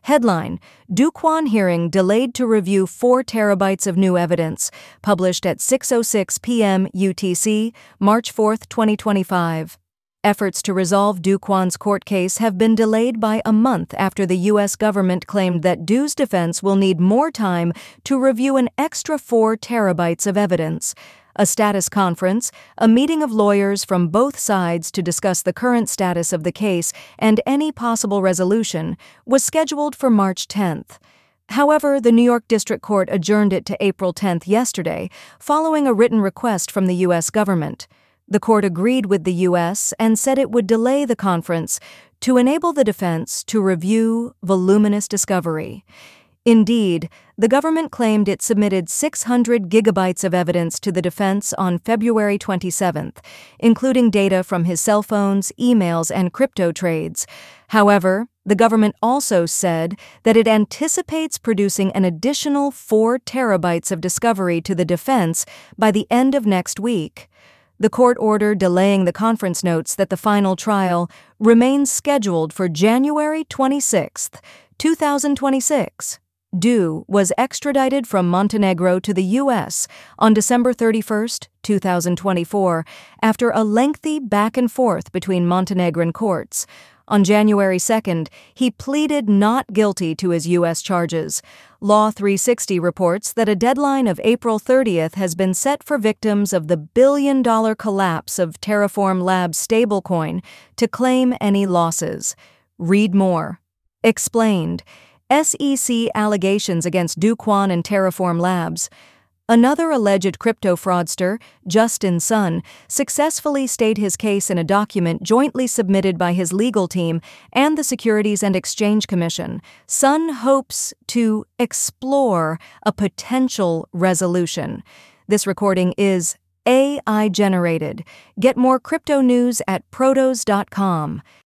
Headline: Do Kwon hearing delayed to review 4 terabytes of new evidence, published at 6:06 p.m. UTC, March 4, 2025. Efforts to resolve Do Kwon's court case have been delayed by a month after the U.S. government claimed that Do's defense will need more time to review an extra 4 terabytes of evidence. A status conference, a meeting of lawyers from both sides to discuss the current status of the case and any possible resolution, was scheduled for March 10th. However, the New York District Court adjourned it to April 10th yesterday, following a written request from the U.S. government. The court agreed with the U.S. and said it would delay the conference to enable the defense to review voluminous discovery. Indeed, the government claimed it submitted 600 gigabytes of evidence to the defense on February 27th, including data from his cell phones, emails, and crypto trades. However, the government also said that it anticipates producing an additional 4 terabytes of discovery to the defense by the end of next week. The court order delaying the conference notes that the final trial remains scheduled for January 26, 2026. Do was extradited from Montenegro to the U.S. on December 31, 2024, after a lengthy back and forth between Montenegrin courts. On January 2nd, he pleaded not guilty to his U.S. charges. Law 360 reports that a deadline of April 30th has been set for victims of the billion-dollar collapse of Terraform Labs stablecoin to claim any losses. Read more. Explained. SEC allegations against Do Kwon and Terraform Labs. Another alleged crypto fraudster, Justin Sun, successfully stayed his case in a document jointly submitted by his legal team and the Securities and Exchange Commission. Sun hopes to explore a potential resolution. This recording is AI generated. Get more crypto news at protos.com.